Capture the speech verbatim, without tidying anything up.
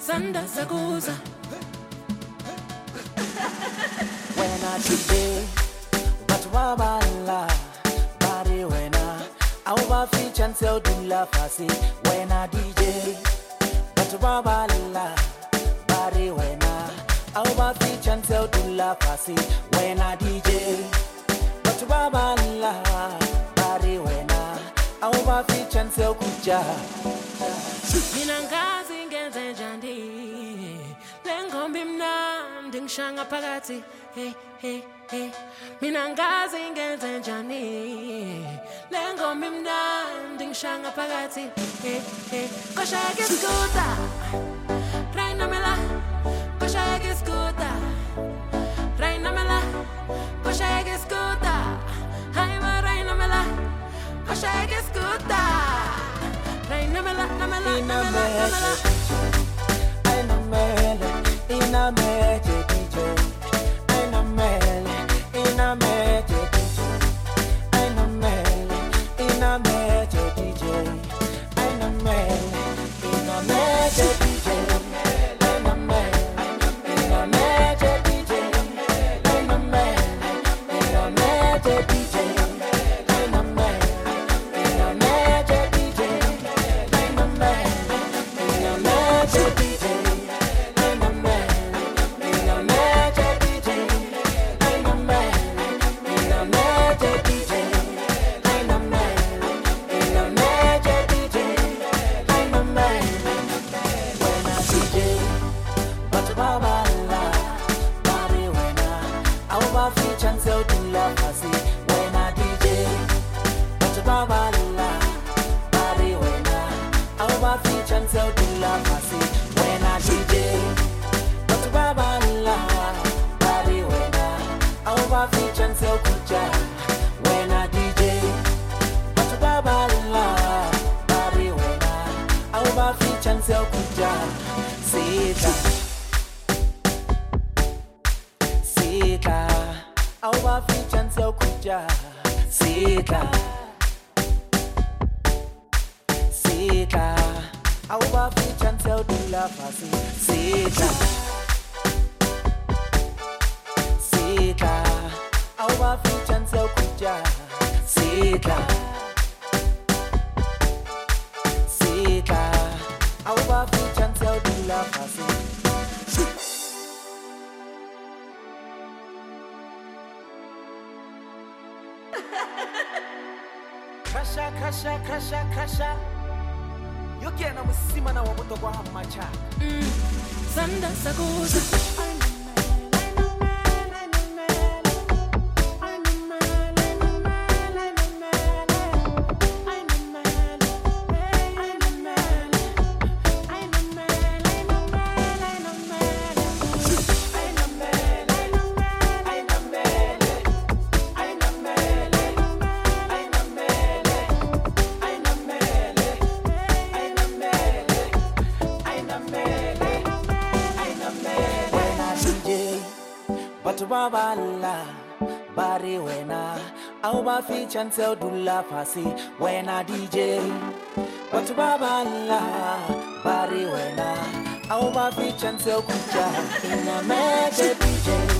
Sanda Sakuza. When I today, but wabala, body when I, our feature and sell do la fasi. When I D J, but wabala, body when I, our feature and sell do la fasi. When I D J, but wabala, body when I, our feature and sell kuja. Minangazi ngenze njani lengo mimnandi ngishanga phakathi hey hey hey Minangazi ngenze njani lengo mimnandi ngishanga phakathi hey hey Koshayeke scooter Raina mela Koshayeke scooter Raina mela Koshayeke scooter Hai ma Raina mela Koshayeke scooter Raina mela namela namela namela Aina mele ina meje D J Aina mele ina meje D J Aina mele ina meje D J Aina mele ina meje D J Aina mele ina meje D J Aina mele ina meje D J Aina mele ina meje D J Aina mele ina meje D J Aina mele ina meje D J Aina mele ina meje D J Aina mele ina meje D J Aina mele when I D J but babala bari when I our feature and sell to la fasi when I D J but babala bari when I our feature and sell to la fasi when I D J but babala bari when I our feature and sell kuja when I D J but babala bari when I our feature and sell kuja sita sita our feature and sell kuja sita sita our feature and sell do la fasi sita sita our feature and sell kuja sita sita our feature and sell do la fasi. Krasha, krasha, krasha, krasha. Yoke na musima na wabuto kwa hamacha. Sanda Sakuza. But wabala bari when I our feature and sell do la fasi when I D J but wabala bari when I our feature and sell kuja in a meje D J